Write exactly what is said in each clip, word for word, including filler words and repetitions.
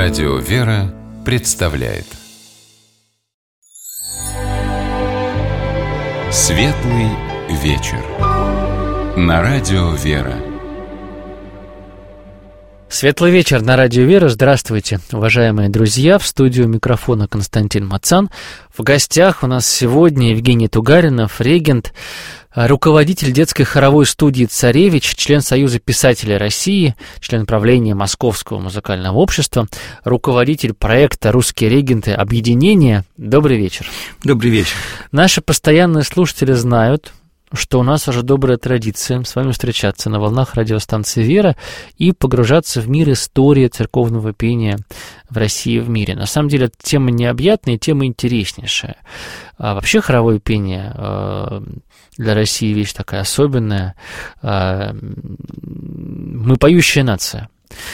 Радио «Вера» представляет Светлый вечер на Радио «Вера». Светлый вечер на Радио «Вера». Здравствуйте, уважаемые друзья. В студию микрофона Константин Мацан. В гостях у нас сегодня Евгений Тугаринов, регент, руководитель детской хоровой студии «Царевич», член Союза писателей России, член правления Московского музыкального общества, руководитель проекта «Русские регенты. Объединение». Добрый вечер. Добрый вечер. Наши постоянные слушатели знают, что у нас уже добрая традиция с вами встречаться на волнах радиостанции «Вера» и погружаться в мир истории церковного пения в России и в мире. На самом деле, тема необъятная, тема интереснейшая. А вообще хоровое пение для России вещь такая особенная. Мы поющая нация.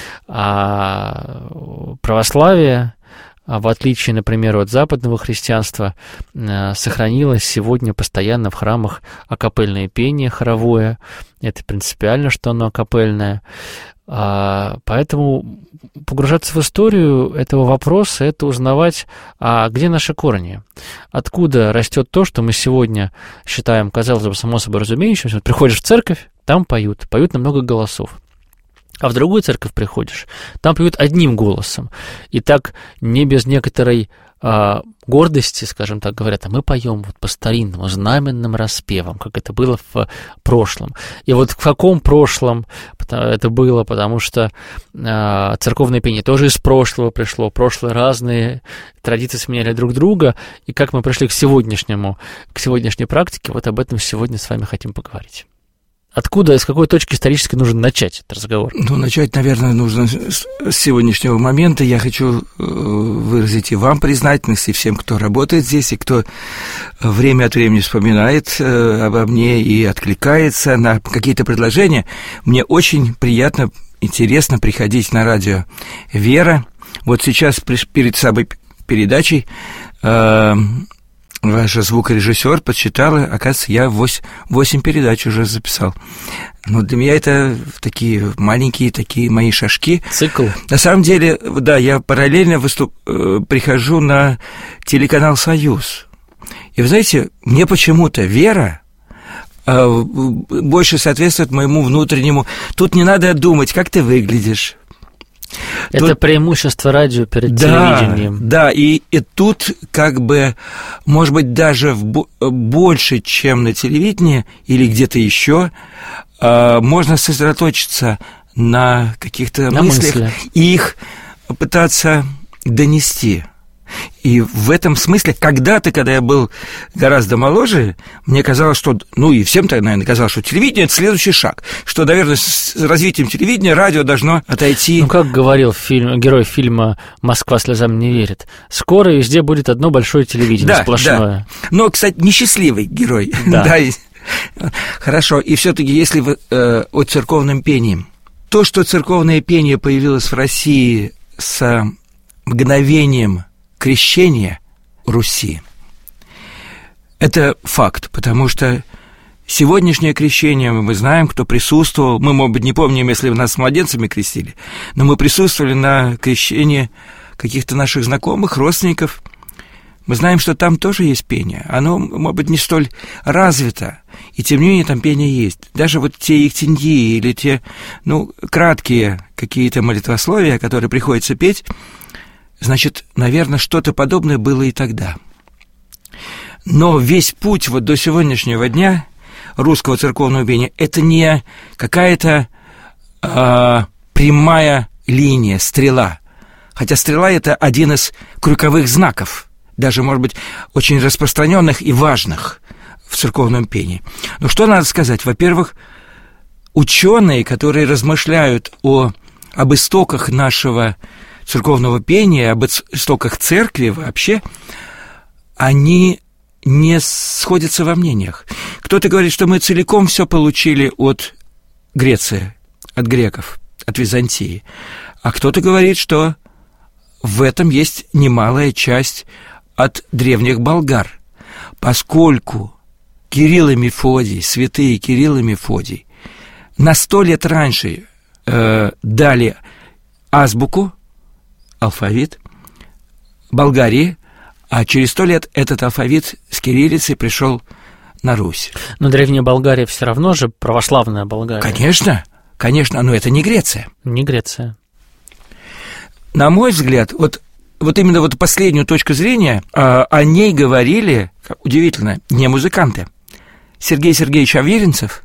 А православие, в отличие, например, от западного христианства, сохранилось сегодня постоянно в храмах акапельное пение хоровое. Это принципиально, что оно акапельное. Поэтому погружаться в историю этого вопроса – это узнавать, а где наши корни, откуда растет то, что мы сегодня считаем, казалось бы, само собой разумеющимся. Вот приходишь в церковь, там поют, поют на много голосов. А в другую церковь приходишь, там поют одним голосом. И так не без некоторой а, гордости, скажем так, говорят, а мы поем вот по старинному, знаменным распевам, как это было в прошлом. И вот в каком прошлом это было, потому что а, церковное пение тоже из прошлого пришло, прошлые разные традиции сменяли друг друга, и как мы пришли к сегодняшнему, к сегодняшней практике, вот об этом сегодня с вами хотим поговорить. Откуда, с какой точки исторической нужно начать этот разговор? Ну, начать, наверное, нужно с сегодняшнего момента. Я хочу выразить и вам признательность, и всем, кто работает здесь, и кто время от времени вспоминает обо мне и откликается на какие-то предложения. Мне очень приятно, интересно приходить на радио «Вера». Вот сейчас перед самой передачей ваш звукорежиссер подсчитала, оказывается, я восемь передач уже записал. Но для меня это такие маленькие такие мои шажки. Цикл. На самом деле, да, я параллельно выступ... прихожу на телеканал «Союз». И вы знаете, мне почему-то «Вера» больше соответствует моему внутреннему. Тут не надо думать, как ты выглядишь. Это тут... преимущество радио перед да, телевидением. Да, и, и тут как бы, может быть, даже в, больше, чем на телевидении или где-то еще, э, можно сосредоточиться на каких-то на мыслях мысли. И их пытаться донести. И в этом смысле, когда-то, когда я был гораздо моложе, мне казалось, что, ну и всем тогда, наверное, казалось, что телевидение – это следующий шаг, что, наверное, с развитием телевидения радио должно отойти. Ну, как говорил фильм, герой фильма «Москва слезам не верит», скоро везде будет одно большое телевидение, да, сплошное. Да. Но, кстати, несчастливый герой. Да. Да. Хорошо, и все-таки, если вы, э, о церковном пении, то, что церковное пение появилось в России с мгновением крещение Руси. Это факт, потому что сегодняшнее крещение, мы знаем, кто присутствовал, мы, может быть, не помним, если нас младенцами крестили, но мы присутствовали на крещении каких-то наших знакомых, родственников. Мы знаем, что там тоже есть пение. Оно, может быть, не столь развито, и тем не менее там пение есть. Даже вот те ихтиньи или те, ну, краткие какие-то молитвословия, которые приходится петь, значит, наверное, что-то подобное было и тогда. Но весь путь вот до сегодняшнего дня русского церковного пения – это не какая-то э, прямая линия, стрела. Хотя стрела – это один из крюковых знаков, даже, может быть, очень распространенных и важных в церковном пении. Но что надо сказать? Во-первых, ученые, которые размышляют о, об истоках нашего церковного пения, об истоках церкви вообще, они не сходятся во мнениях. Кто-то говорит, что мы целиком все получили от Греции, от греков, от Византии, а кто-то говорит, что в этом есть немалая часть от древних болгар, поскольку Кирилл и Мефодий, святые Кирилл и Мефодий, на сто лет раньше э, дали азбуку алфавит Болгарии, а через сто лет этот алфавит с кириллицей пришел на Русь. Но Древняя Болгария все равно же православная Болгария. Конечно, конечно, но это не Греция. Не Греция. На мой взгляд, вот, вот именно вот последнюю точку зрения, э, о ней говорили, удивительно, не музыканты, Сергей Сергеевич Аверинцев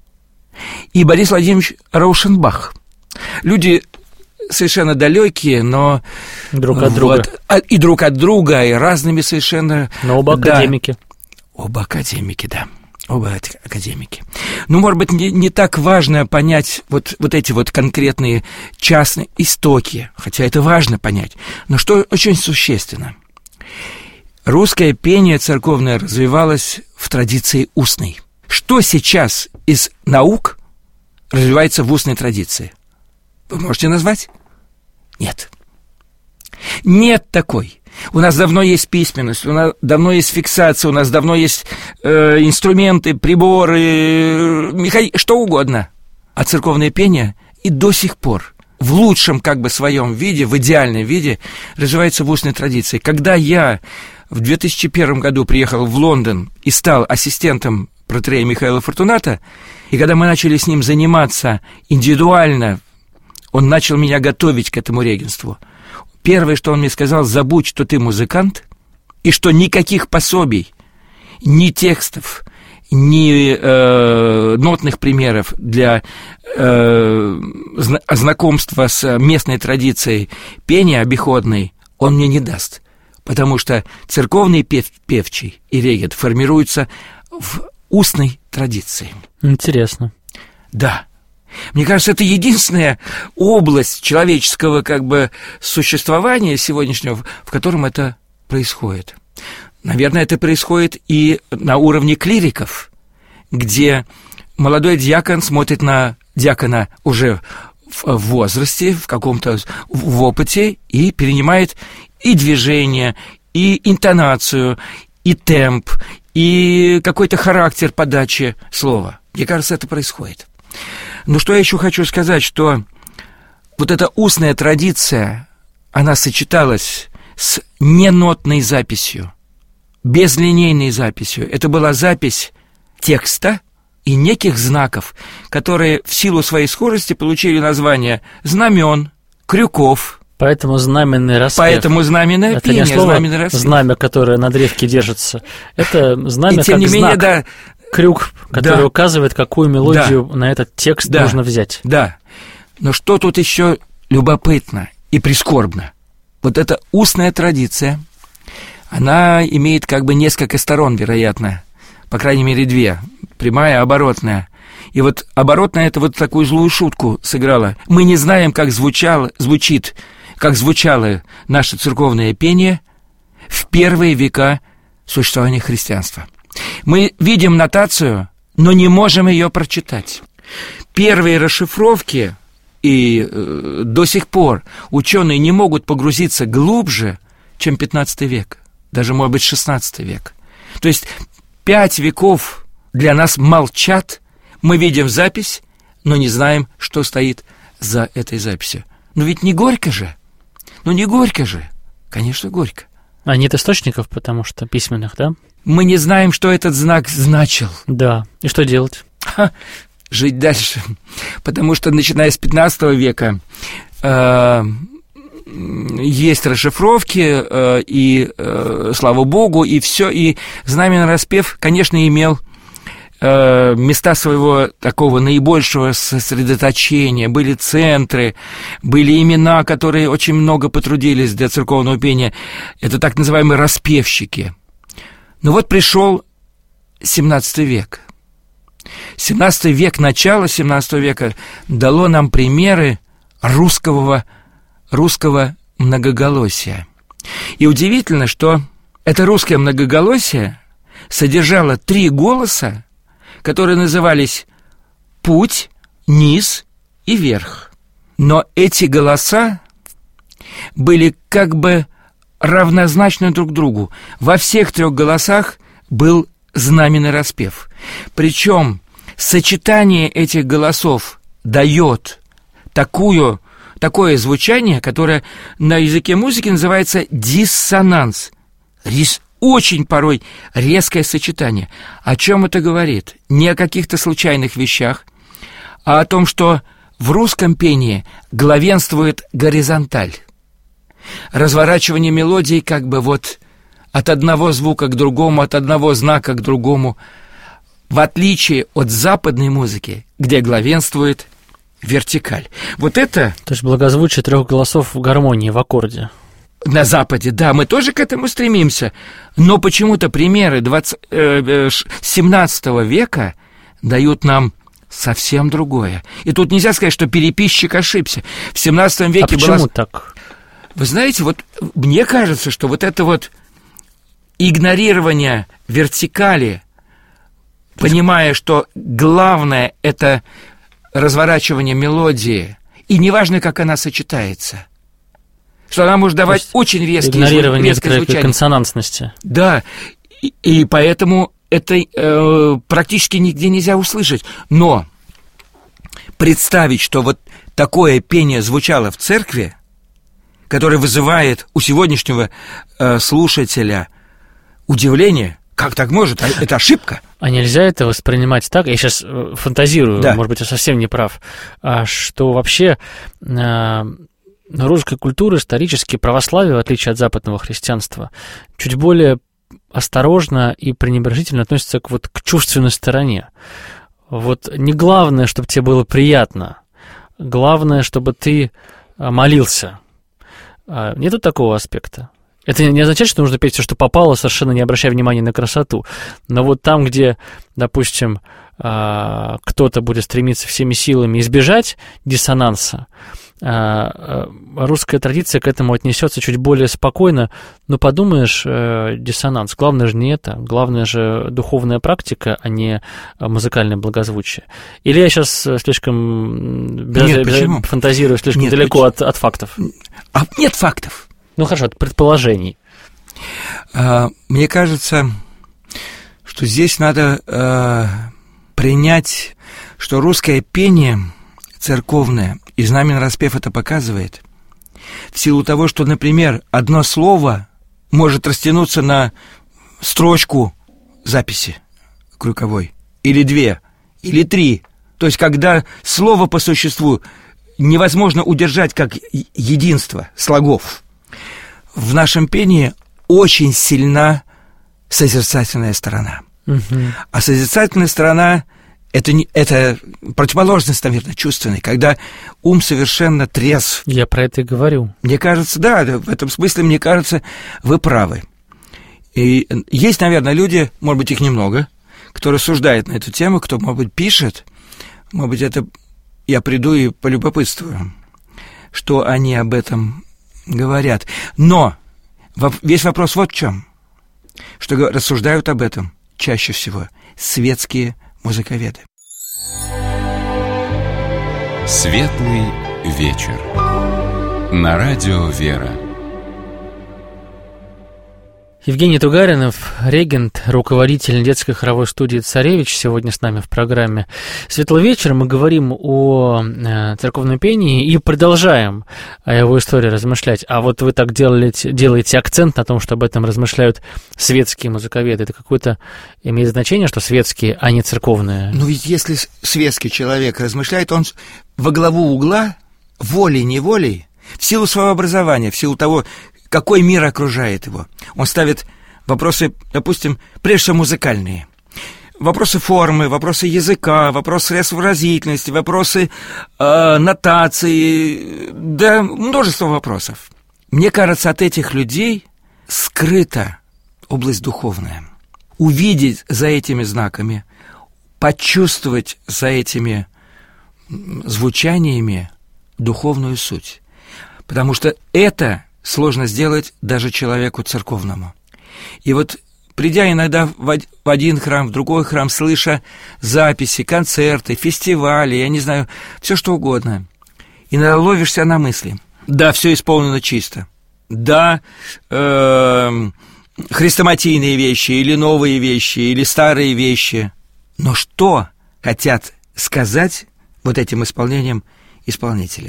и Борис Владимирович Раушенбах. Люди совершенно далекие, но... Друг от вот, друга. И друг от друга, и разными совершенно... Но оба да, академики. Оба академики, да. Оба академики. Ну, может быть, не, не так важно понять вот, вот эти вот конкретные частные истоки, хотя это важно понять. Но что очень существенно. Русское пение церковное развивалось в традиции устной. Что сейчас из наук развивается в устной традиции? Вы можете назвать? Нет. Нет такой. У нас давно есть письменность, у нас давно есть фиксация, у нас давно есть э, инструменты, приборы, механи... что угодно. А церковное пение и до сих пор в лучшем как бы своем виде, в идеальном виде развивается в устной традиции. Когда я в две тысячи первом году приехал в Лондон и стал ассистентом протоиерея Михаила Фортуната, и когда мы начали с ним заниматься индивидуально, он начал меня готовить к этому регенству. Первое, что он мне сказал: забудь, что ты музыкант, и что никаких пособий, ни текстов, ни э, нотных примеров для э, знакомства с местной традицией пения обиходной он мне не даст, потому что церковный пев, певчий и регент формируются в устной традиции. Интересно. Да. Мне кажется, это единственная область человеческого как бы существования сегодняшнего, в котором это происходит. Наверное, это происходит и на уровне клириков, где молодой диакон смотрит на диакона уже в возрасте, в каком-то в опыте, и перенимает и движение, и интонацию, и темп, и какой-то характер подачи слова. Мне кажется, это происходит. Но что я еще хочу сказать, что вот эта устная традиция, она сочеталась с ненотной записью, безлинейной записью. Это была запись текста и неких знаков, которые в силу своей скорости получили название знамен, крюков. Поэтому знаменный распев. Поэтому знаменное это пение, не слово знаменный распев. Знамя, которое на древке держится. Это знамя и, тем как не менее, знак. да, крюк, который да. указывает, какую мелодию да. на этот текст да. нужно взять. Да. Но что тут еще любопытно и прискорбно? Вот эта устная традиция, она имеет как бы несколько сторон, вероятно, по крайней мере, две. Прямая, оборотная. И вот оборотная — это вот такую злую шутку сыграла. Мы не знаем, как звучало, звучит, как звучало наше церковное пение в первые века существования христианства. Мы видим нотацию, но не можем ее прочитать. Первые расшифровки, и э, до сих пор ученые не могут погрузиться глубже, чем пятнадцатый век, даже, может быть, шестнадцатый век. То есть пять веков для нас молчат, мы видим запись, но не знаем, что стоит за этой записью. Но ведь не горько же, ну не горько же, конечно, горько. А нет источников, потому что письменных, да? Мы не знаем, что этот знак значил. Да, и что делать? Ха, жить дальше, потому что, начиная с пятнадцатого века, э, есть расшифровки, э, и, э, слава богу, и все, и знаменный распев, конечно, имел э, места своего такого наибольшего сосредоточения, были центры, были имена, которые очень много потрудились для церковного пения, это так называемые распевщики. Но вот пришел семнадцатый век. семнадцатый век, начало семнадцатого века дало нам примеры русского, русского многоголосия. И удивительно, что это русское многоголосие содержало три голоса, которые назывались «путь», «низ» и «верх». Но эти голоса были как бы равнозначны друг другу. Во всех трех голосах был знаменный распев. Причем сочетание этих голосов дает такую, такое звучание, которое на языке музыки называется диссонанс. Рис очень порой резкое сочетание. О чем это говорит? Не о каких-то случайных вещах, а о том, что в русском пении главенствует горизонталь. Разворачивание мелодии как бы вот от одного звука к другому, от одного знака к другому, в отличие от западной музыки, где главенствует вертикаль. Вот это... То есть благозвучие трех голосов в гармонии, в аккорде. На Западе, да, мы тоже к этому стремимся, но почему-то примеры двадцатого, э, семнадцатого века дают нам совсем другое. И тут нельзя сказать, что переписчик ошибся. В семнадцатом веке а почему была... так? Вы знаете, вот мне кажется, что вот это вот игнорирование вертикали, понимая, что главное — это разворачивание мелодии, и неважно, как она сочетается, что она может давать очень резкие игнорирование звучания. Консонансности. Да, и, и поэтому это э, практически нигде нельзя услышать. Но представить, что вот такое пение звучало в церкви, которое вызывает у сегодняшнего э, слушателя удивление, как так может? Это ошибка. А нельзя это воспринимать так, я сейчас фантазирую, да. Может быть, я совсем не прав, что вообще э, русская культура исторически, православие, в отличие от западного христианства, чуть более осторожно и пренебрежительно относится к, вот, к чувственной стороне. Вот не главное, чтобы тебе было приятно, главное, чтобы ты молился. Нету такого аспекта. Это не означает, что нужно петь все, что попало, совершенно не обращая внимания на красоту. Но вот там, где, допустим, кто-то будет стремиться всеми силами избежать диссонанса, русская традиция к этому отнесется чуть более спокойно. Но подумаешь, диссонанс. Главное же не это. Главное же духовная практика, а не музыкальное благозвучие. Или я сейчас слишком без... Нет, почему? фантазирую слишком нет, далеко от, от фактов? А нет фактов. Ну хорошо, от предположений. А, мне кажется, что здесь надо а, принять, что русское пение церковное, и знаменный распев это показывает, в силу того, что, например, одно слово может растянуться на строчку записи крюковой, или две, или три. То есть, когда слово по существу невозможно удержать как единство слогов, в нашем пении очень сильна созерцательная сторона. Угу. А созерцательная сторона — это, не, это противоположность, наверное, чувственной, когда ум совершенно трезв. Я про это и говорю. Мне кажется, да, в этом смысле, мне кажется, вы правы. И есть, наверное, люди, может быть, их немного, кто рассуждает на эту тему, кто, может быть, пишет, может быть, это я приду и полюбопытствую, что они об этом говорят. Но весь вопрос вот в чем, что рассуждают об этом чаще всего светские музыковеды. Светлый вечер. На радио «Вера». Евгений Тугаринов, регент, руководитель детской хоровой студии «Царевич», сегодня с нами в программе «Светлый вечер». Мы говорим о э, церковном пении и продолжаем о его истории размышлять. А вот вы так делаете, делаете акцент на том, что об этом размышляют светские музыковеды. Это какое-то имеет значение, что светские, а не церковные? Ну ведь если светский человек размышляет, он во главу угла волей-неволей, в силу своего образования, в силу того, какой мир окружает его. Он ставит вопросы, допустим, прежде всего музыкальные. Вопросы формы, вопросы языка, вопросы средств выразительности, вопросы э, нотации, да, множество вопросов. Мне кажется, от этих людей скрыта область духовная. Увидеть за этими знаками, почувствовать за этими звучаниями духовную суть. Потому что это сложно сделать даже человеку церковному. И вот, придя иногда в один храм, в другой храм, слыша записи, концерты, фестивали, я не знаю, все что угодно, иногда ловишься на мысли. Да, все исполнено чисто. Да, э, хрестоматийные вещи, или новые вещи, или старые вещи. Но что хотят сказать вот этим исполнением исполнители?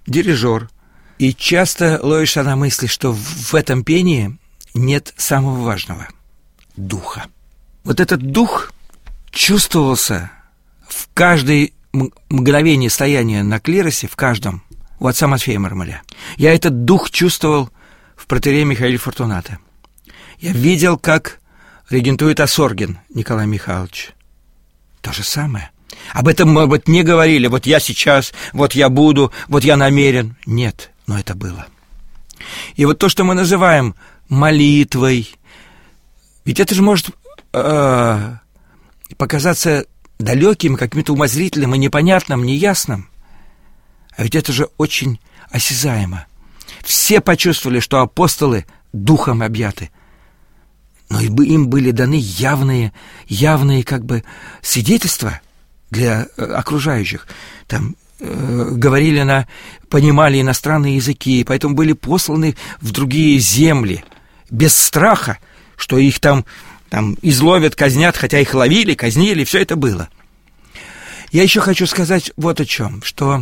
дирижер. И часто ловишься на мысли, что в этом пении нет самого важного – духа. Вот этот дух чувствовался в каждой мгновение стояния на клиросе, в каждом, у отца Матфея Мармеля. Я этот дух чувствовал в протоиерее Михаиле Фортунато. Я видел, как регентует Осоргин Николай Михайлович. То же самое. Об этом, может быть, не говорили. Вот я сейчас, вот я буду, вот я намерен. Нет, но это было. И вот то, что мы называем молитвой, ведь это же может э, показаться далеким, каким-то умозрительным и непонятным, неясным. А ведь это же очень осязаемо. Все почувствовали, что апостолы духом объяты. Но им были даны явные, явные как бы свидетельства для окружающих. Там э, говорили на, понимали иностранные языки, поэтому были посланы в другие земли без страха, что их там, там изловят, казнят, хотя их ловили, казнили, все это было. Я еще хочу сказать вот о чем, что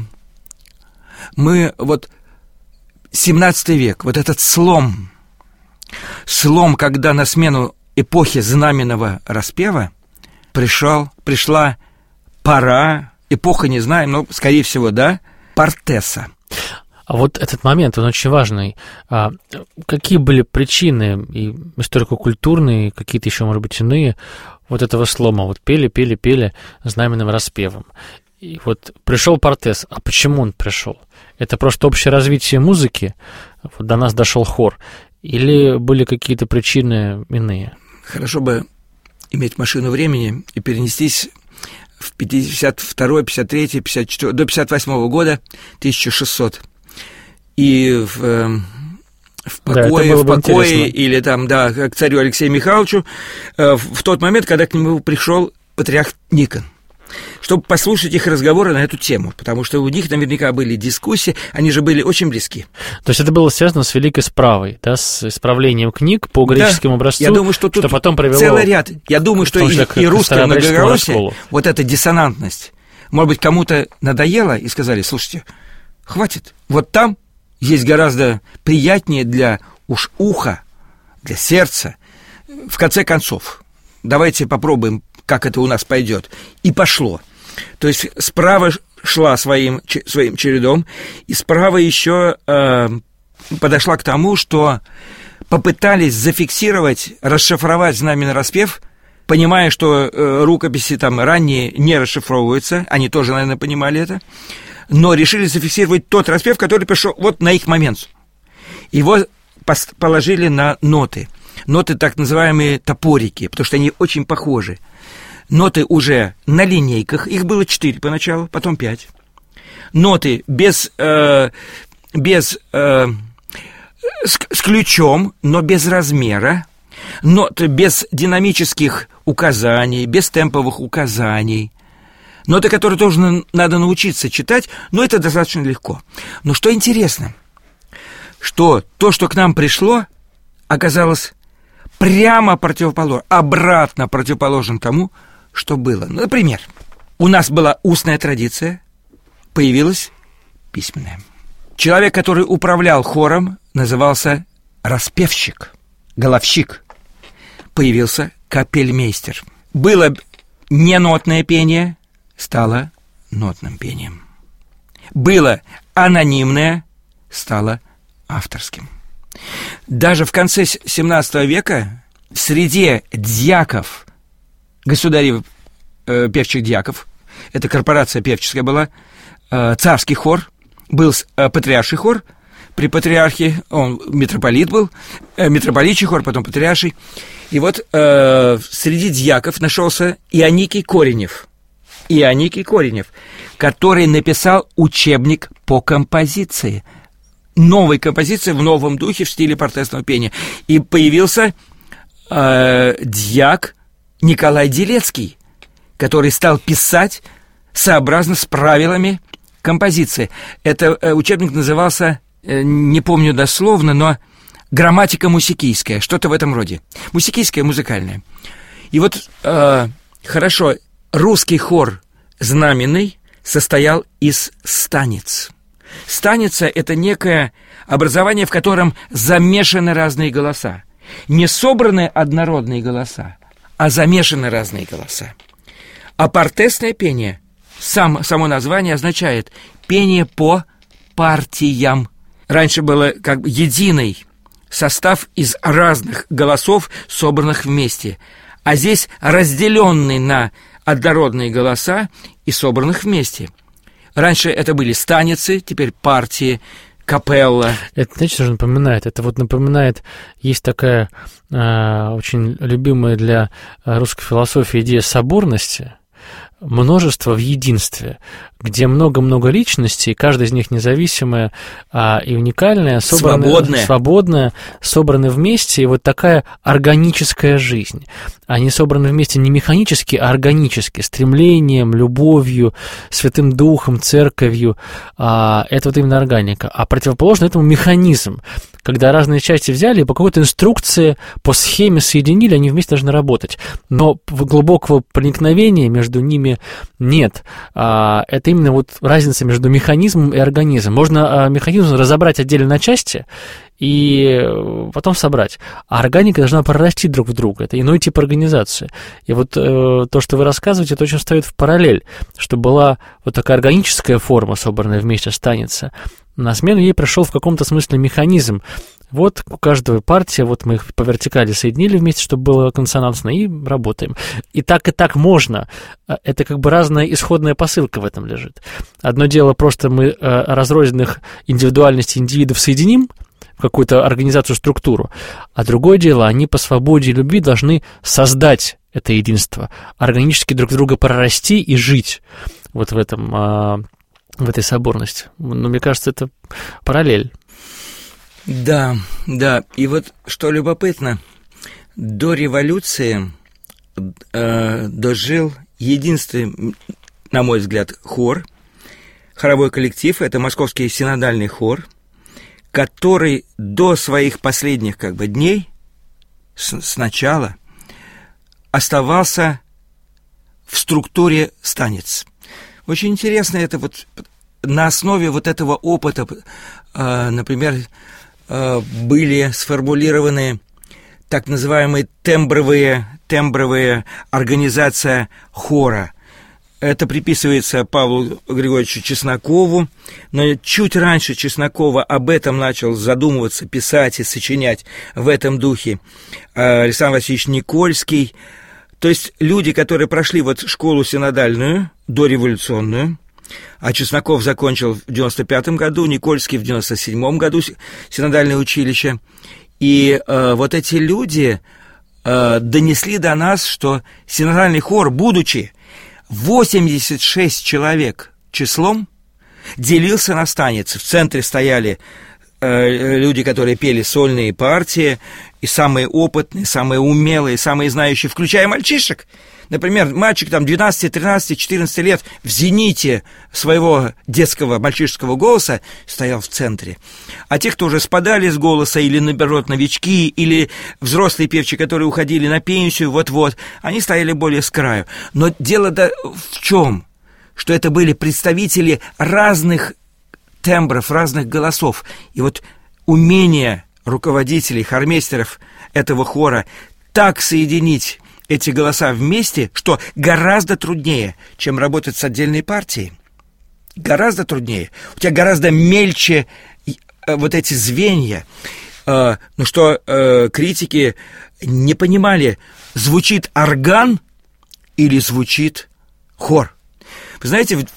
мы вот семнадцатый век, вот этот слом, слом, когда на смену эпохи знаменного распева пришел, пришла пора, эпоха не знаем, но, скорее всего, да, Партеса. А вот этот момент, он очень важный. А какие были причины, и историко-культурные, какие-то еще, может быть, иные, вот этого слома? Вот пели, пели, пели знаменным распевом. И вот пришел Партес. А почему он пришел? Это просто общее развитие музыки? Вот до нас дошел хор. Или были какие-то причины иные? Хорошо бы иметь машину времени и перенестись в пятьдесят второй, пятьдесят третий, пятьдесят четвёртый, до пятьдесят восьмого года, тысяча шестьсот. И в, в покое, да, в покое или там, да, к царю Алексею Михайловичу, в тот момент, когда к нему пришел патриарх Никон, чтобы послушать их разговоры на эту тему, потому что у них наверняка были дискуссии, они же были очень близки. То есть это было связано с великой справой, да, с исправлением книг по греческому да, образцу, я думаю, что, тут что потом привело... целый ряд. Я думаю, что и, и русское многоголосие, вот эта диссонантность, может быть, кому-то надоело, и сказали, слушайте, хватит, вот там есть гораздо приятнее для уж уха, для сердца, в конце концов. Давайте попробуем, как это у нас пойдет. И пошло. То есть справа шла своим, своим чередом, и справа еще э, подошла к тому, что попытались зафиксировать, расшифровать знаменный распев, понимая, что э, рукописи там ранние не расшифровываются, они тоже, наверное, понимали это, но решили зафиксировать тот распев, который пришел вот на их момент. Его положили на ноты. Ноты так называемые топорики, потому что они очень похожи. Ноты уже на линейках, их было четыре поначалу, потом пять. Ноты без, э, без э, с, с ключом, но без размера. Ноты без динамических указаний, без темповых указаний. Ноты, которые тоже надо научиться читать, но это достаточно легко. Но что интересно, что то, что к нам пришло, оказалось прямо противоположным, обратно противоположным тому, что было. Ну, например, у нас была устная традиция, появилась письменная. Человек, который управлял хором, назывался распевщик, головщик. Появился капельмейстер. Было ненотное пение, стало нотным пением. Было анонимное, стало авторским. Даже в конце семнадцатого века в среде дьяков, государев э, певчих дьяков, это корпорация певческая была, э, царский хор, был э, патриарший хор, при патриархе, он митрополит был, э, митрополичий хор, потом патриарший. И вот э, среди дьяков нашелся Ионикий Коренев, Ионикий Коренев, который написал учебник по композиции, новой композиции в новом духе в стиле партесного пения. И появился э, дьяк Николай Делецкий, который стал писать сообразно с правилами композиции. Это э, учебник назывался, э, не помню дословно, но «Грамматика мусикийская», что-то в этом роде. Мусикийская, музыкальная. И вот, э, хорошо, русский хор знаменный состоял из станиц. станица – это некое образование, в котором замешаны разные голоса. Не собраны однородные голоса, а замешаны разные голоса. А партесное пение, сам, само название означает пение по партиям. Раньше было как бы единый состав из разных голосов, собранных вместе. А здесь разделенный на однородные голоса и собранных вместе. Раньше это были станицы, теперь партии, капелла. Это, знаете, что же напоминает? Это вот напоминает, есть такая э, очень любимая для русской философии идея соборности, множество в единстве, где много-много личностей, каждая из них независимая а, и уникальная, собранная, свободная. свободная, собраны вместе, и вот такая органическая жизнь. Они собраны вместе не механически, а органически, стремлением, любовью, Святым Духом, Церковью. А, это вот именно органика. А противоположно этому механизм, когда разные части взяли и по какой-то инструкции, по схеме соединили, они вместе должны работать. Но глубокого проникновения между ними нет. Это именно вот разница между механизмом и организмом. Можно механизм разобрать отдельно на части и потом собрать. А органика должна прорасти друг в друга. Это иной тип организации. И вот э, то, что вы рассказываете, это очень встает в параллель, что была вот такая органическая форма, собранная вместе станица. На смену ей пришел в каком-то смысле механизм. Вот у каждой партии, вот мы их по вертикали соединили вместе, чтобы было консонансно, и работаем. И так, и так можно. Это как бы разная исходная посылка в этом лежит. Одно дело, просто мы разрозненных индивидуальностей индивидов соединим в какую-то организацию, структуру, а другое дело, они по свободе и любви должны создать это единство, органически друг друга прорасти и жить вот в этом, в этой соборности. Но мне кажется, это параллель. Да, да. И вот что любопытно, до революции э, дожил единственный, на мой взгляд, хор, хоровой коллектив, это Московский синодальный хор, который до своих последних как бы дней с, сначала оставался в структуре станиц. Очень интересно это вот на основе вот этого опыта, э, например, э, были сформулированы так называемые тембровые, тембровые организация хора. Это приписывается Павлу Григорьевичу Чеснокову, но чуть раньше Чеснокова об этом начал задумываться, писать и сочинять в этом духе Александр Васильевич Никольский. То есть люди, которые прошли вот школу синодальную, дореволюционную, а Чесноков закончил в девяносто пятом году, Никольский в девяносто седьмом году синодальное училище. И э, вот эти люди э, донесли до нас, что синодальный хор, будучи восемьдесят шесть человек числом, делился на станицы. В центре стояли э, люди, которые пели сольные партии, и самые опытные, самые умелые, самые знающие, включая мальчишек. Например, мальчик там двенадцать, тринадцать, четырнадцать лет в зените своего детского мальчишеского голоса стоял в центре. А те, кто уже спадали с голоса, или, наоборот, новички, или взрослые певчи, которые уходили на пенсию, вот-вот, они стояли более с краю. Но дело-то в чем? Что это были представители разных тембров, разных голосов. И вот умение руководителей, хормейстеров этого хора так соединить эти голоса вместе, что гораздо труднее, чем работать с отдельной партией. Гораздо труднее. У тебя гораздо мельче вот эти звенья. Ну что критики не понимали, звучит орган или звучит хор. Вы знаете,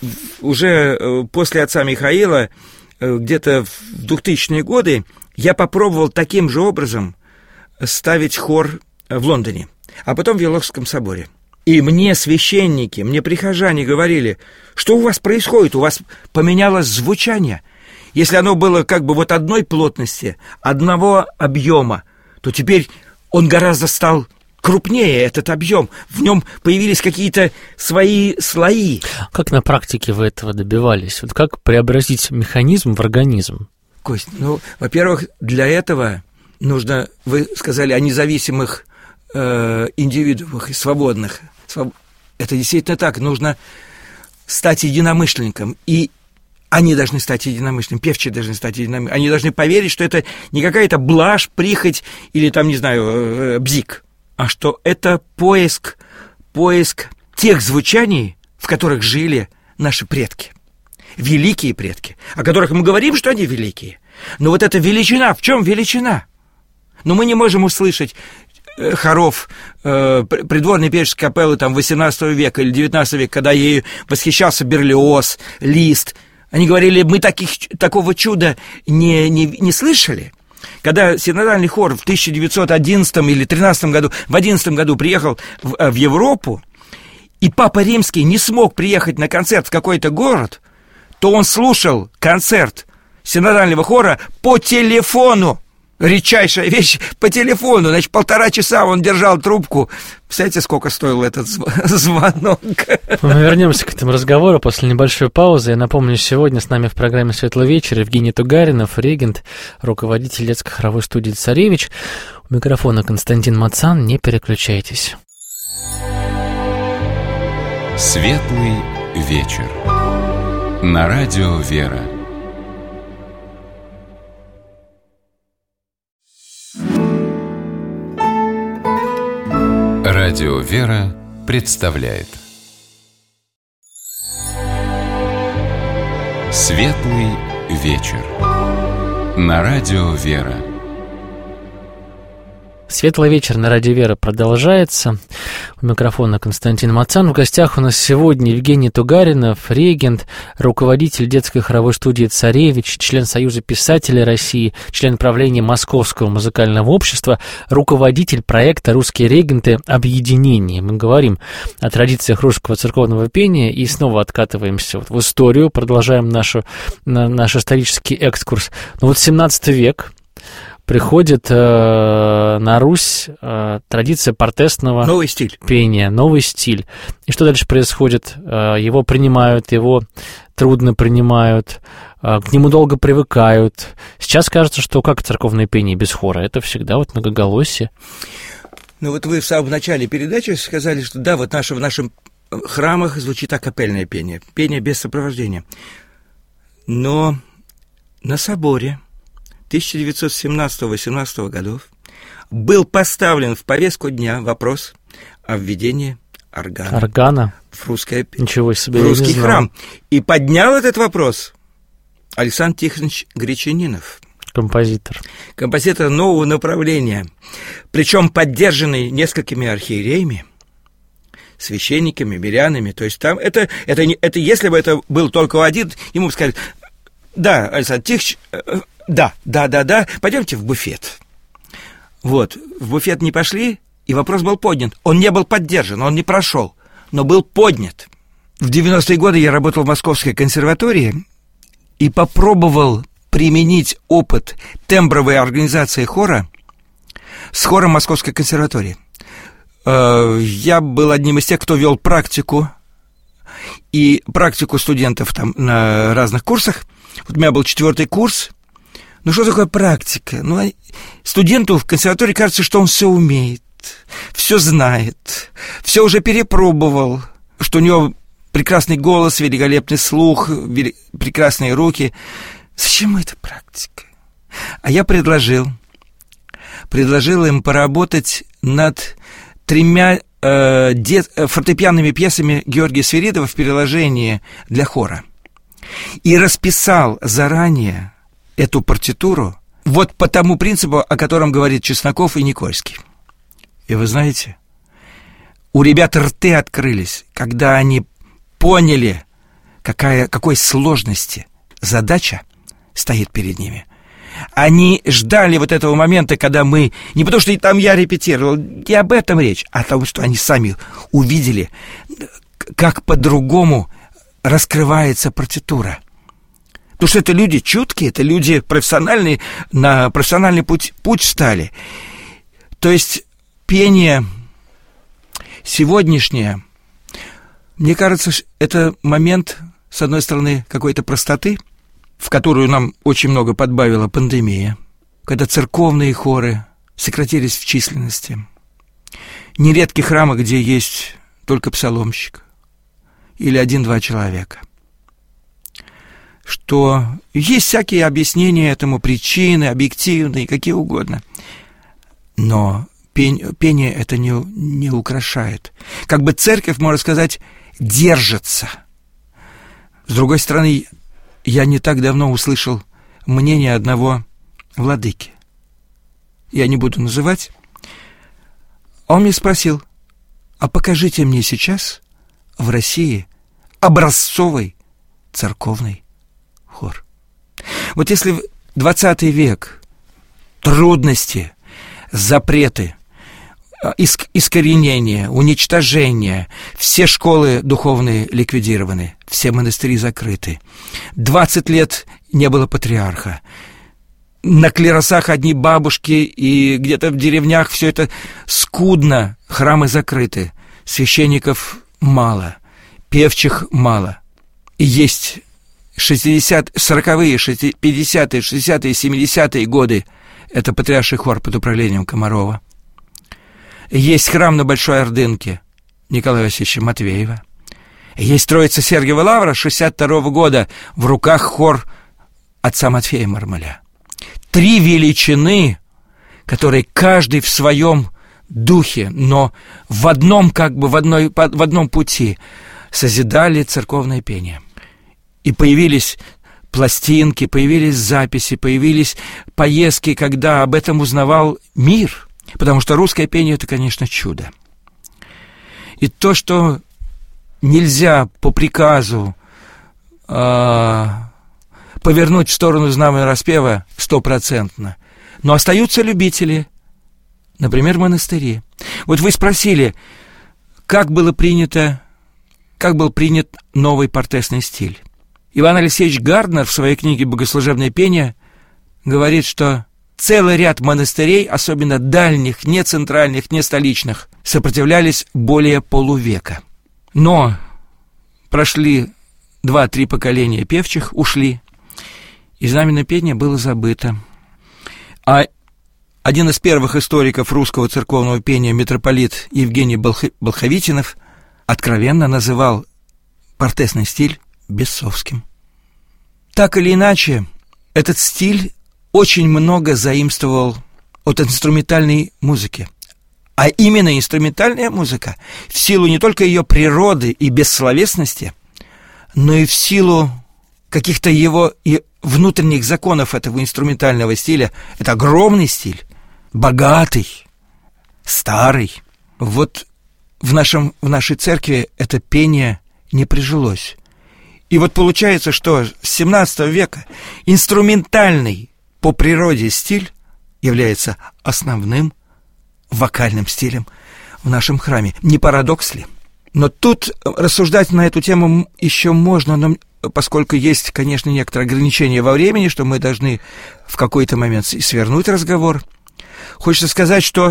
уже после отца Михаила, где-то в двухтысячные годы, я попробовал таким же образом ставить хор в Лондоне, а потом в Елохском соборе. И мне священники, мне прихожане говорили, что у вас происходит, у вас поменялось звучание. Если оно было как бы вот одной плотности, одного объема, то теперь он гораздо стал крупнее, этот объем. В нем появились какие-то свои слои. Как на практике вы этого добивались? Вот как преобразить механизм в организм? Кость, ну, во-первых, для этого нужно, вы сказали о независимых э, индивидуумах и свободных. Своб... Это действительно так, нужно стать единомышленником. И Они должны стать единомышленными, певчие должны стать единомышленными. Они должны поверить, что это не какая-то блажь, прихоть или там, не знаю, бзик, а что это поиск, поиск тех звучаний, в которых жили наши предки, великие предки, о которых мы говорим, что они великие. Но вот эта величина, в чем величина? Но мы не можем услышать хоров э, придворной певческой капеллы там восемнадцатого века или девятнадцатого века, когда ею восхищался Берлиоз, Лист. Они говорили, мы таких, такого чуда не, не, не слышали. Когда синодальный хор в тысяча девятьсот одиннадцатом или тринадцатом году, в одиннадцатом году приехал в, в Европу, и Папа Римский не смог приехать на концерт в какой-то город, то он слушал концерт синодального хора по телефону. Редчайшая вещь, по телефону. Значит, полтора часа он держал трубку. Представляете, сколько стоил этот звонок? Мы вернемся к этому разговору после небольшой паузы. Я напомню, сегодня с нами в программе «Светлый вечер» Евгений Тугаринов, регент, руководитель детской хоровой студии «Царевич». У микрофона Константин Мацан. Не переключайтесь. «Светлый вечер» на радио «Вера». Радио «Вера» представляет «Светлый вечер» на радио «Вера». Светлый вечер на радио «Вера» продолжается. У микрофона Константин Мацан. В гостях у нас сегодня Евгений Тугаринов, регент, руководитель детской хоровой студии «Царевич», член Союза писателей России, член правления Московского музыкального общества, руководитель проекта «Русские регенты. Объединение». Мы говорим о традициях русского церковного пения и снова откатываемся вот в историю, продолжаем нашу, наш исторический экскурс. Ну вот семнадцатый век. Приходит э, на Русь э, традиция портестного новый стиль. пения, новый стиль. И что дальше происходит? Э, его принимают, его трудно принимают, э, к нему долго привыкают. Сейчас кажется, что как церковное пение без хора? Это всегда вот многоголосие. Ну вот вы в самом начале передачи сказали, что да, вот наше, в наших храмах звучит акапельное пение, пение без сопровождения. Но на соборе тысяча девятьсот семнадцатого-восемнадцатого годов был поставлен в повестку дня вопрос о введении органа, органа? в, русское, Ничего себе, в русский храм. И поднял этот вопрос Александр Тихонович Гречанинов. Композитор. Композитор нового направления, причем поддержанный несколькими архиереями, священниками, мирянами. То есть там это, это, это если бы это был только один, ему бы сказали, да, Александр Тихонович, Да, да, да, да, пойдемте в буфет. Вот, в буфет не пошли, и вопрос был поднят. Он не был поддержан, он не прошел, но был поднят. В девяностые годы я работал в Московской консерватории и попробовал применить опыт тембровой организации хора с хором Московской консерватории. Я был одним из тех, кто вел практику, и практику студентов там на разных курсах. Вот у меня был четвертый курс. Ну, что такое практика? Ну, студенту в консерватории кажется, что он все умеет, все знает, все уже перепробовал, что у него прекрасный голос, великолепный слух, вели... прекрасные руки. Зачем эта практика? А я предложил, предложил им поработать над тремя э, дет... фортепианными пьесами Георгия Свиридова в переложении для хора. И расписал заранее эту партитуру вот по тому принципу, о котором говорит Чесноков и Никольский. И вы знаете, у ребят рты открылись, когда они поняли, какая, какой сложности задача стоит перед ними. Они ждали вот этого момента, когда мы... Не потому, что там я репетировал, не об этом речь, а о том, что они сами увидели, как по-другому раскрывается партитура. Потому что это люди чуткие, это люди профессиональные, на профессиональный путь, путь встали. То есть пение сегодняшнее, мне кажется, это момент, с одной стороны, какой-то простоты, в которую нам очень много подбавила пандемия, когда церковные хоры сократились в численности. Нередки храмы, где есть только псаломщик или один-два человека. что есть всякие объяснения этому, причины, объективные, какие угодно. Но пение, пение это не, не украшает. Как бы церковь, можно сказать, держится. С другой стороны, я не так давно услышал мнение одного владыки. Я не буду называть. Он мне спросил: а покажите мне сейчас в России образцовый церковный хор. Вот если в двадцатый век трудности, запреты, иск- искоренения, уничтожения, все школы духовные ликвидированы, все монастыри закрыты, двадцать лет не было патриарха, на клиросах одни бабушки, и где-то в деревнях все это скудно, храмы закрыты, священников мало, певчих мало. И есть шестидесятые, сороковые, пятидесятые, шестидесятые, семидесятые годы, это патриарший хор под управлением Комарова. Есть храм на Большой Ордынке Николая Васильевича Матвеева. Есть Троица Сергиева Лавра шестьдесят второго года, в руках хор отца Матфея Мармаля. Три величины, которые каждый в своем духе, но в одном, как бы в, одной, в одном пути созидали церковное пение. И появились пластинки, появились записи, появились поездки, когда об этом узнавал мир, потому что русское пение — это, конечно, чудо. И то, что нельзя по приказу э, повернуть в сторону знамя распева стопроцентно, но остаются любители, например, монастыри. Вот вы спросили, как было принято, как был принят новый портесный стиль. Иван Алексеевич Гарднер в своей книге «Богослужебное пение» говорит, что целый ряд монастырей, особенно дальних, не центральных, не столичных, сопротивлялись более полувека. Но прошли два-три поколения певчих, ушли, и знаменное пение было забыто. А один из первых историков русского церковного пения, митрополит Евгений Болх... Болховитинов, откровенно называл портесный стиль бесовским. Так или иначе, этот стиль очень много заимствовал от инструментальной музыки. А именно инструментальная музыка, в силу не только ее природы и бессловесности, но и в силу каких-то его и внутренних законов этого инструментального стиля, это огромный стиль, богатый, старый. Вот в, нашем, в нашей церкви это пение не прижилось. И вот получается, что с семнадцатого века инструментальный по природе стиль является основным вокальным стилем в нашем храме. Не парадокс ли? Но тут рассуждать на эту тему еще можно, но поскольку есть, конечно, некоторые ограничения во времени, что мы должны в какой-то момент свернуть разговор, хочется сказать, что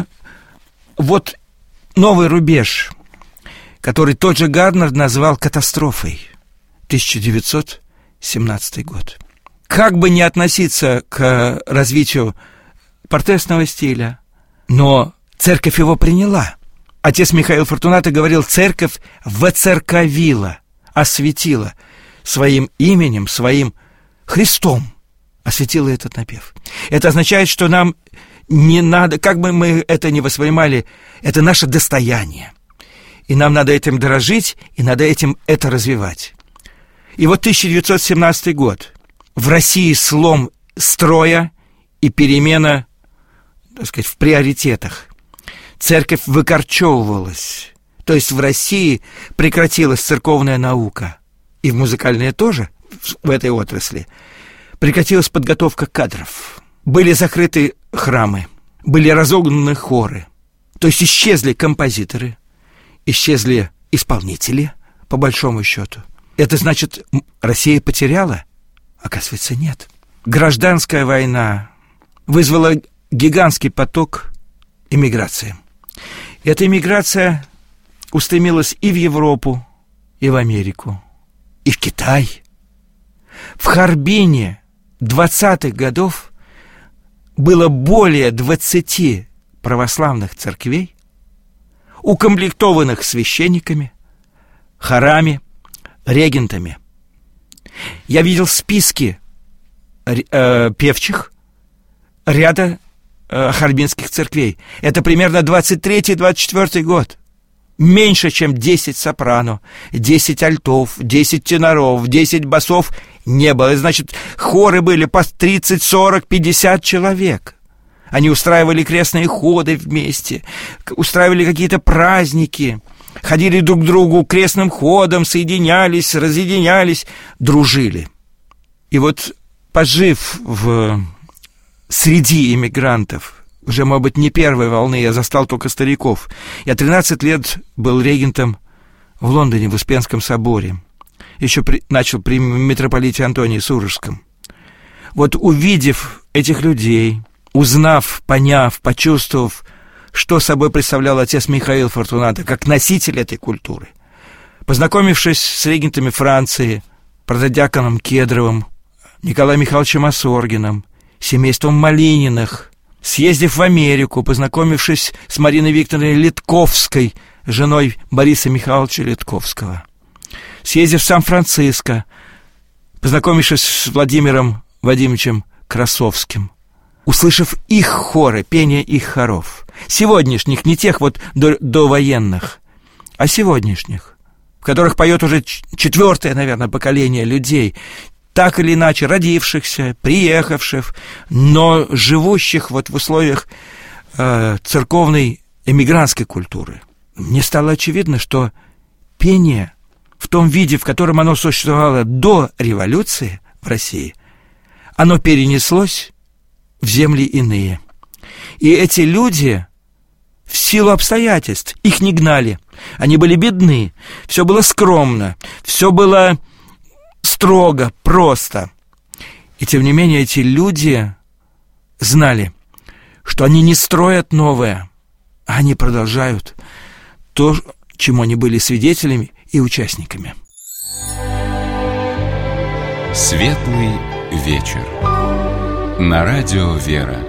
вот новый рубеж, который тот же Гарднер назвал катастрофой, тысяча девятьсот семнадцатый год. Как бы ни относиться к развитию портесного стиля, но церковь его приняла. Отец Михаил Фортунатый говорил, церковь воцерковила, осветила своим именем, своим Христом, осветила этот напев. Это означает, что нам не надо, как бы мы это ни воспринимали, это наше достояние. И нам надо этим дорожить, и надо этим это развивать. И вот тысяча девятьсот семнадцатый год. В России слом строя и перемена, так сказать, в приоритетах. Церковь выкорчевывалась. То есть в России прекратилась церковная наука. И в музыкальной тоже, в этой отрасли. Прекратилась подготовка кадров. Были закрыты храмы. Были разогнаны хоры. То есть исчезли композиторы. Исчезли исполнители, по большому счету. Это значит, Россия потеряла? Оказывается, нет. Гражданская война вызвала гигантский поток эмиграции. Эта эмиграция устремилась и в Европу, и в Америку, и в Китай. В Харбине двадцатых годов было более двадцати православных церквей, укомплектованных священниками, хорами, регентами. Я видел списки э, певчих ряда э, харбинских церквей. Это примерно двадцать третий - двадцать четвёртый год. Меньше, чем десять сопрано, десять альтов, десять теноров, десять басов не было. Значит, хоры были по тридцать, сорок, пятьдесят человек. Они устраивали крестные ходы вместе, устраивали какие-то праздники, ходили друг к другу крестным ходом, соединялись, разъединялись, дружили. И вот, пожив в среди иммигрантов, уже, может быть, не первой волны, я застал только стариков. Я тринадцать лет был регентом в Лондоне, в Успенском соборе. Еще при, начал при митрополите Антонии Сурожском. Вот увидев этих людей, узнав, поняв, почувствовав, что собой представлял отец Михаил Фортунато как носитель этой культуры, познакомившись с регентами Франции, протодиаконом Кедровым, Николаем Михайловичем Осоргиным, семейством Малининых, съездив в Америку, познакомившись с Мариной Викторовной Литковской, женой Бориса Михайловича Литковского, съездив в Сан-Франциско, познакомившись с Владимиром Вадимовичем Красовским, услышав их хоры, пение их хоров, сегодняшних, не тех вот до, довоенных, а сегодняшних, в которых поет уже четвертое, наверное, поколение людей, так или иначе родившихся, приехавших, но живущих вот в условиях э, церковной эмигрантской культуры. Мне стало очевидно, что пение в том виде, в котором оно существовало до революции в России, оно перенеслось в земли иные. И эти люди, в силу обстоятельств, их не гнали. Они были бедны, все было скромно, все было строго, просто. И тем не менее эти люди знали, что они не строят новое, а они продолжают то, чему они были свидетелями и участниками. Светлый вечер. На радио «Вера».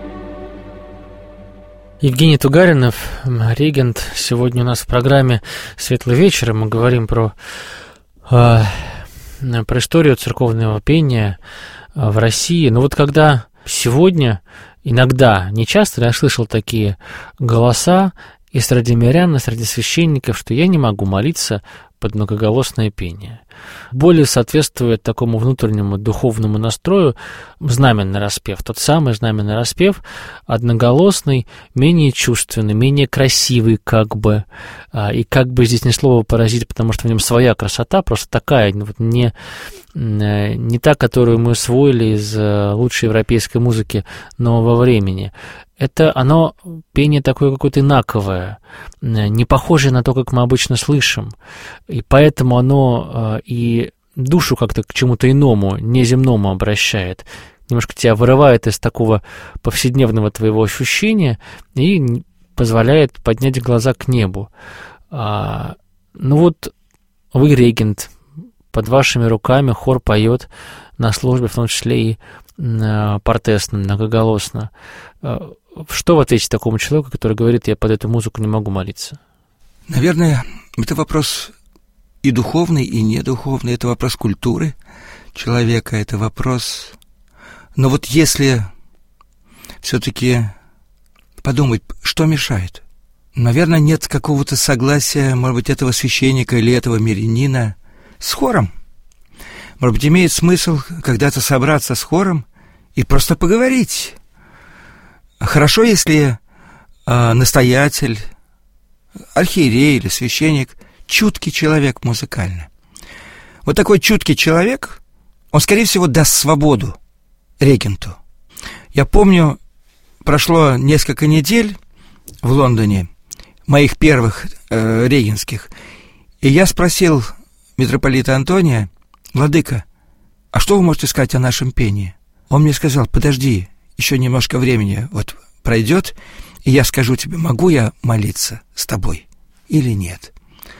Евгений Тугаринов, регент. Сегодня у нас в программе «Светлый вечер». Мы говорим про, э, про историю церковного пения в России. Но вот когда сегодня, иногда, не часто, я слышал такие голоса и среди мирян, и среди священников, что я не могу молиться под многоголосное пение. Более соответствует такому внутреннему духовному настрою знаменный распев. Тот самый знаменный распев, одноголосный, менее чувственный, менее красивый как бы. И как бы здесь не слово поразить, потому что в нем своя красота, просто такая, вот не, не та, которую мы усвоили из лучшей европейской музыки нового времени. Это оно, пение такое какое-то инаковое, не похожее на то, как мы обычно слышим. И поэтому оно и душу как-то к чему-то иному, неземному обращает. Немножко тебя вырывает из такого повседневного твоего ощущения и позволяет поднять глаза к небу. А, ну вот вы регент, под вашими руками хор поет на службе, в том числе и портесно, многоголосно. Что вы ответите такому человеку, который говорит, я под эту музыку не могу молиться? Наверное, это вопрос и духовный, и недуховный. Это вопрос культуры человека, это вопрос... Но вот если все-таки подумать, что мешает? Наверное, нет какого-то согласия, может быть, этого священника или этого мирянина с хором. Может быть, имеет смысл когда-то собраться с хором и просто поговорить. Хорошо, если э, настоятель, архиерей или священник чуткий человек музыкально. Вот такой чуткий человек, он, скорее всего, даст свободу регенту. Я помню, прошло несколько недель в Лондоне, моих первых э, регентских, и я спросил митрополита Антония: «Владыка, а что вы можете сказать о нашем пении?» Он мне сказал: «Подожди, еще немножко времени вот пройдет, и я скажу тебе, могу я молиться с тобой или нет».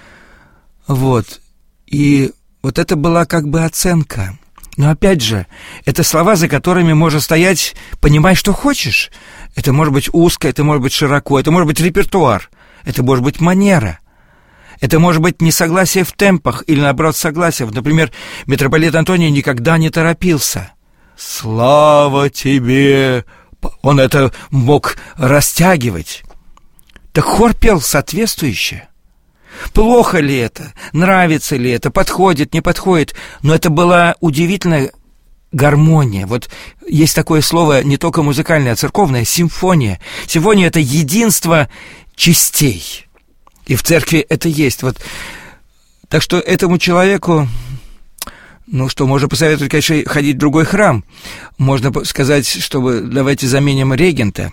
Вот. И вот это была как бы оценка. Но опять же, это слова, за которыми можно стоять, понимай, что хочешь. Это может быть узко, это может быть широко, это может быть репертуар, это может быть манера. Это может быть несогласие в темпах или, наоборот, согласие. Вот, например, митрополит Антоний никогда не торопился. «Слава тебе!» Он это мог растягивать. Так хор пел соответствующе. Плохо ли это, нравится ли это, подходит, не подходит, но это была удивительная гармония. Вот есть такое слово не только музыкальное, а церковное — симфония. Симфония — это единство частей. И в церкви это есть. Вот. Так что этому человеку, ну что, можно посоветовать, конечно, ходить в другой храм. Можно сказать, чтобы давайте заменим регента.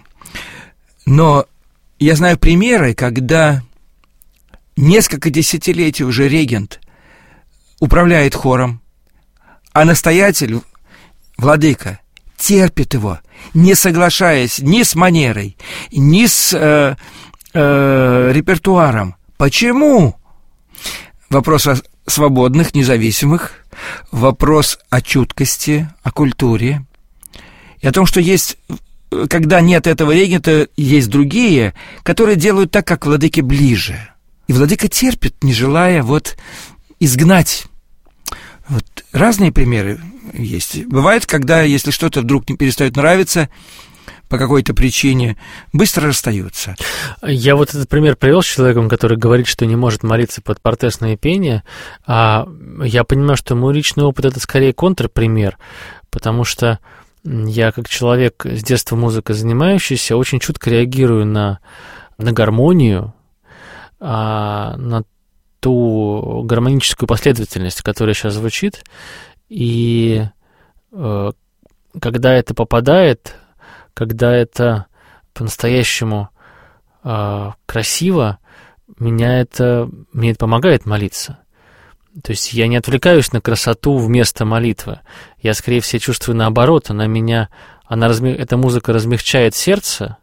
Но я знаю примеры, когда несколько десятилетий уже регент управляет хором, а настоятель, владыка, терпит его, не соглашаясь ни с манерой, ни с э, э, репертуаром. Почему? Вопрос о свободных, независимых, вопрос о чуткости, о культуре и о том, что есть, когда нет этого регента, есть другие, которые делают так, как владыке ближе. И владыка терпит, не желая вот изгнать. Вот разные примеры есть. Бывает, когда, если что-то вдруг не перестает нравиться по какой-то причине, быстро расстаются. Я вот этот пример привел с человеком, который говорит, что не может молиться под портесное пение. А я понимаю, что мой личный опыт — это скорее контрпример, потому что я, как человек с детства музыкой занимающийся, очень чутко реагирую на, на гармонию, а, на ту гармоническую последовательность, которая сейчас звучит. И э, когда это попадает, когда это по-настоящему э, красиво, меня это, мне это помогает молиться. То есть я не отвлекаюсь на красоту вместо молитвы. Я, скорее всего, чувствую наоборот. Она меня, она разми, эта музыка размягчает сердце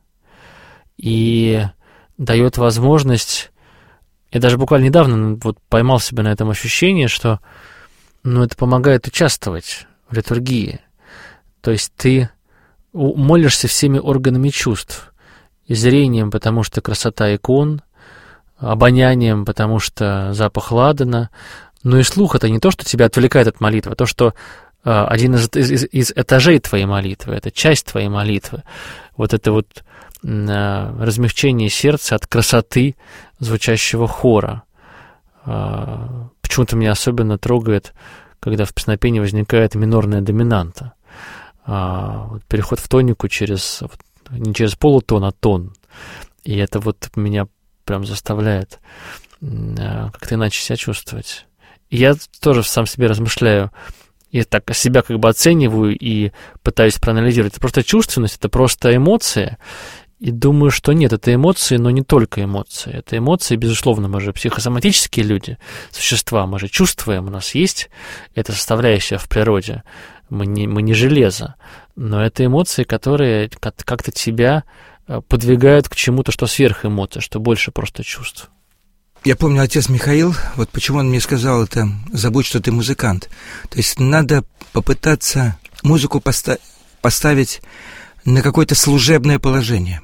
и дает возможность. Я даже буквально недавно вот поймал себя на этом ощущении, что ну, это помогает участвовать в литургии. То есть ты молишься всеми органами чувств. И зрением, потому что красота икон, обонянием, потому что запах ладана. Но и слух — это не то, что тебя отвлекает от молитвы, а то, что э, один из, из, из этажей твоей молитвы, это часть твоей молитвы. Вот это вот э, размягчение сердца от красоты звучащего хора. Э, почему-то меня особенно трогает, когда в песнопении возникает минорная доминанта. Э, вот переход в тонику через, не через полутон, а тон. И это вот меня прям заставляет э, как-то иначе себя чувствовать. И я тоже сам себе размышляю, и так себя как бы оцениваю и пытаюсь проанализировать. Это просто чувственность, это просто эмоция. И думаю, что нет, это эмоции, но не только эмоции. Это эмоции, безусловно, мы же психосоматические люди, существа, мы же чувствуем, у нас есть эта составляющая в природе. Мы не, мы не железо. Но это эмоции, которые как-то тебя подвигают к чему-то, что сверх эмоций, что больше просто чувств. Я помню, отец Михаил, вот почему он мне сказал это: забудь, что ты музыкант. То есть надо попытаться музыку поста- поставить на какое-то служебное положение.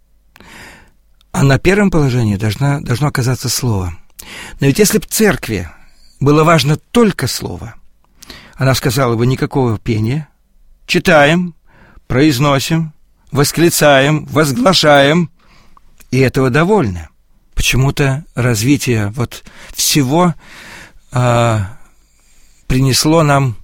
А на первом положении должна, должно оказаться слово. Но ведь если бы в церкви было важно только слово, она сказала бы: никакого пения, читаем, произносим, восклицаем, возглашаем, и этого довольно. Почему-то развитие вот всего а, принесло нам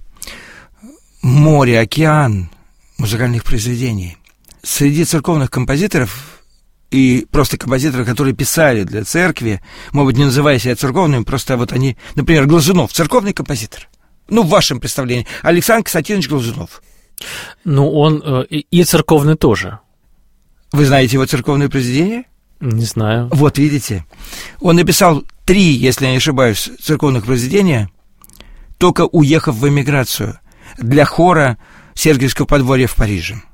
море, океан музыкальных произведений. Среди церковных композиторов и просто композиторов, которые писали для церкви, может быть, не называя себя церковными, просто вот они, например, Глазунов, церковный композитор. Ну, в вашем представлении. Александр Константинович Глазунов. Ну, он э, и церковный тоже. Вы знаете его церковные произведения? Не знаю. Вот, видите. Он написал три, если я не ошибаюсь, церковных произведения, только уехав в эмиграцию для хора Сергиевского подворья в Париже.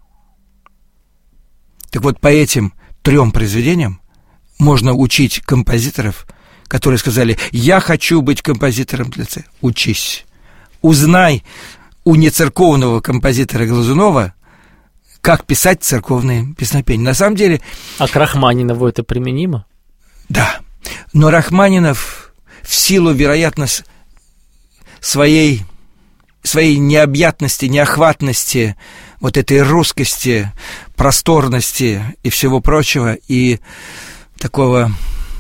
Так вот, по этим трем произведениям можно учить композиторов, которые сказали: я хочу быть композитором для церкви. Учись. Узнай у нецерковного композитора Глазунова, как писать церковные песнопения. На самом деле... А к Рахманинову это применимо? Да. Но Рахманинов в силу, вероятно, своей, своей необъятности, неохватности, вот этой русскости, просторности и всего прочего, и такого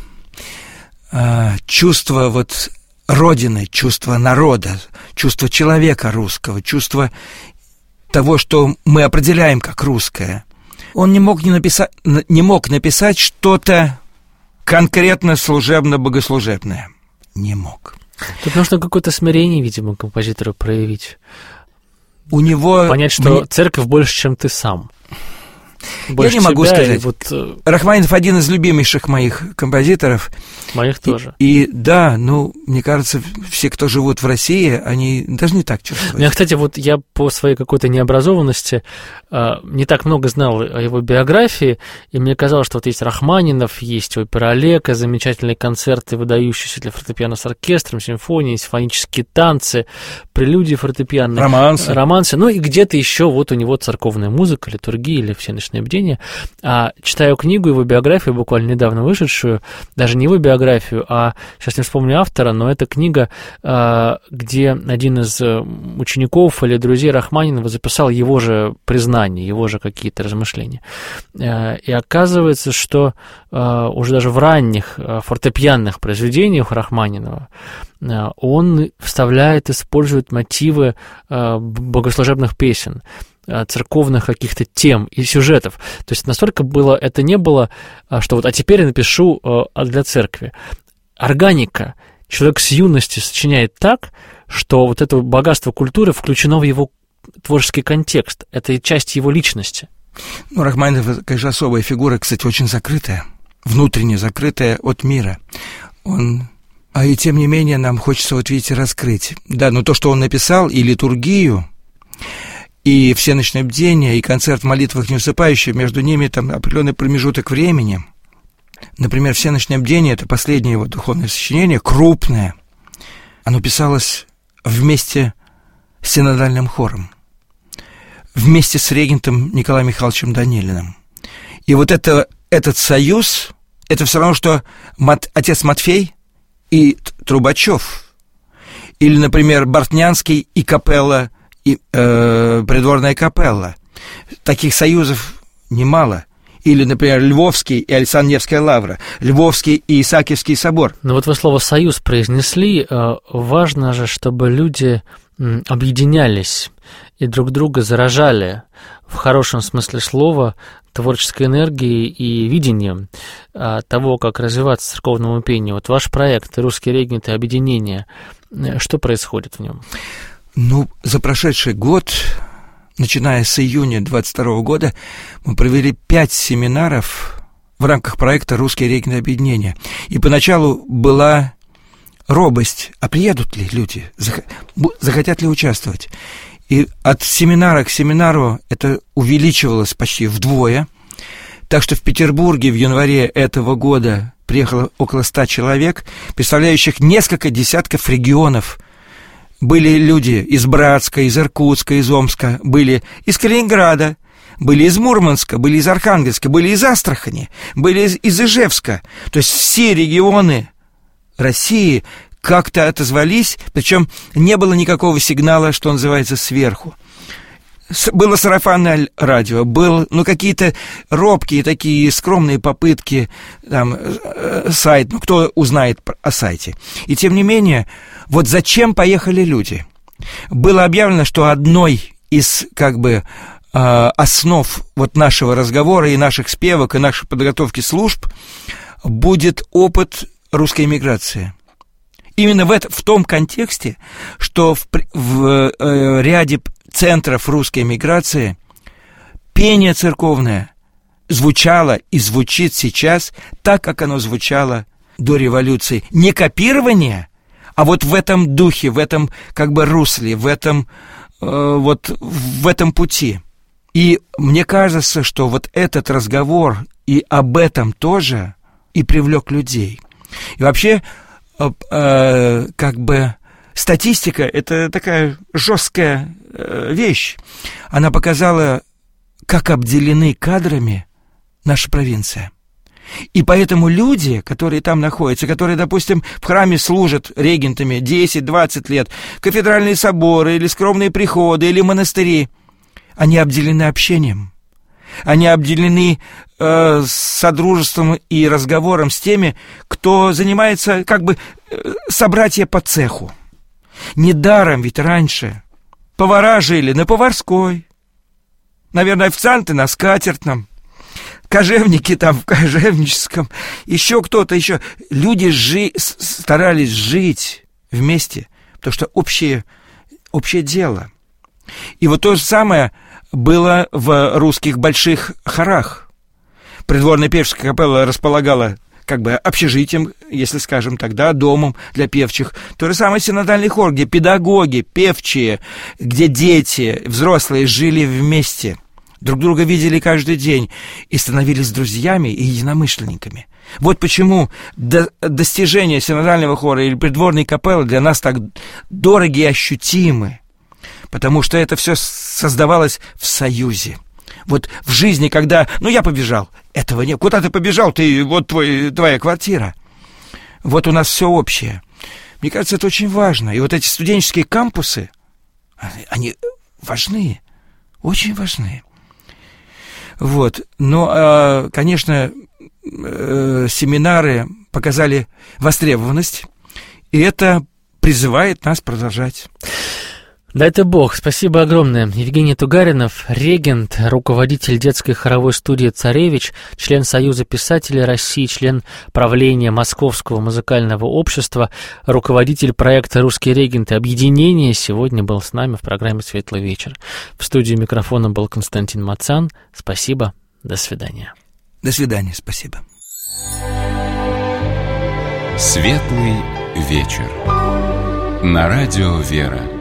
э, чувства вот родины, чувства народа, чувства человека русского, чувства того, что мы определяем как русское. Он не мог не написать, не мог написать что-то конкретно служебно-богослужебное. Не мог. Тут нужно какое-то смирение, видимо, композитору проявить. У него... Понять, что мне... церковь больше, чем ты сам. Больше Я не могу сказать. Вот... Рахманинов один из любимейших моих композиторов. Моих тоже. И, и да, ну, мне кажется, все, кто живут в России, они должны так чувствовать. Ну, кстати, вот я по своей какой-то необразованности э, не так много знал о его биографии, и мне казалось, что вот есть Рахманинов, есть опера Алека, замечательные концерты, выдающиеся для фортепиано с оркестром, симфонии, симфонические танцы, прелюдии фортепианные. Романсы. Романсы. Ну, и где-то еще вот у него церковная музыка, литургия или всеночное бдение. А читаю книгу, его биографию, буквально недавно вышедшую, даже не его биографию, а, сейчас не вспомню автора, но это книга, где один из учеников или друзей Рахманинова записал его же признание, его же какие-то размышления. И оказывается, что уже даже в ранних фортепианных произведениях Рахманинова он вставляет, использует мотивы богослужебных песен, церковных каких-то тем и сюжетов. То есть настолько было, это не было, что вот, а теперь я напишу для церкви. Органика. Человек с юности сочиняет так, что вот это богатство культуры включено в его творческий контекст. Это часть его личности. Ну, Рахманинов, конечно, особая фигура, кстати, очень закрытая, внутренне закрытая от мира. Он... А и тем не менее нам хочется, вот видите, раскрыть. Да, но то, что он написал, и литургию, и всеночное бдение, и концерт в молитвах неусыпающих, между ними там определенный промежуток времени. Например, всеночное бдение — это последнее его духовное сочинение, крупное. Оно писалось вместе с синодальным хором, вместе с регентом Николаем Михайловичем Данилиным. И вот это, этот союз, это все равно, что Мат, отец Матфей и Трубачев, или, например, Бортнянский и капелла, и э, придворная капелла. Таких союзов немало. Или, например, Львовский и Александр Невская лавра, Львовский и Исаакиевский собор. Ну вот вы слово «союз» произнесли. Важно же, чтобы люди объединялись и друг друга заражали в хорошем смысле слова творческой энергией и видением того, как развиваться церковному пению. Вот ваш проект «Русские регенты. Объединение», что происходит в нем? Ну, за прошедший год, начиная с июня двадцать второго года, мы провели пять семинаров в рамках проекта «Русские регенты объединения». И поначалу была робость, а приедут ли люди, захотят ли участвовать. И от семинара к семинару это увеличивалось почти вдвое. Так что в Петербурге в январе этого года приехало около ста человек, представляющих несколько десятков регионов. Были люди из Братска, из Иркутска, из Омска, были из Калининграда, были из Мурманска, были из Архангельска, были из Астрахани, были из, из Ижевска. То есть все регионы России как-то отозвались, причем не было никакого сигнала, что называется, сверху. Было сарафанное радио, было, ну, какие-то робкие такие скромные попытки, там, сайт, ну, кто узнает о сайте. И тем не менее, вот зачем поехали люди? Было объявлено, что одной из, как бы, основ вот нашего разговора и наших спевок, и нашей подготовки служб будет опыт русской эмиграции. Именно в, это, в том контексте, что в, в э, ряде центров русской эмиграции пение церковное звучало и звучит сейчас так, как оно звучало до революции. Не копирование, а вот в этом духе, в этом как бы русле, в этом, э, вот, в этом пути. И мне кажется, что вот этот разговор и об этом тоже и привлек людей. И вообще, э, э, как бы статистика — это такая жесткая э, вещь. Она показала, как обделены кадрами наша провинция. И поэтому люди, которые там находятся, которые, допустим, в храме служат регентами десять-двадцать лет, кафедральные соборы или скромные приходы или монастыри, они обделены общением. Они обделены э, содружеством и разговором с теми, кто занимается как бы э, собратья по цеху. Недаром ведь раньше повара жили на поварской, наверное, официанты на скатертном, кожевники там в кожевническом, еще кто-то еще. Люди жи- старались жить вместе, потому что общее, общее дело. И вот то же самое было в русских больших хорах. Придворная певческая капелла располагала как бы общежитием, если скажем тогда, домом для певчих. То же самое синодальный хор, где педагоги, певчие, где дети, взрослые жили вместе, друг друга видели каждый день и становились друзьями и единомышленниками. Вот почему до, достижения синодального хора или придворной капеллы для нас так дороги и ощутимы. Потому что это все создавалось в союзе. Вот в жизни, когда, ну, я побежал, этого нет. Куда ты побежал? Ты, вот твой, твоя квартира. Вот у нас все общее. Мне кажется, это очень важно. И вот эти студенческие кампусы, они важны, очень важны. Вот. Но, конечно, семинары показали востребованность, и это призывает нас продолжать. Дай-то Бог. Спасибо огромное. Евгений Тугаринов, регент, руководитель детской хоровой студии «Царевич», член Союза писателей России, член правления Московского музыкального общества, руководитель проекта «Русские регенты. Объединение», сегодня был с нами в программе «Светлый вечер». В студии микрофона был Константин Мацан. Спасибо. До свидания. До свидания. Спасибо. «Светлый вечер» на радио «Вера».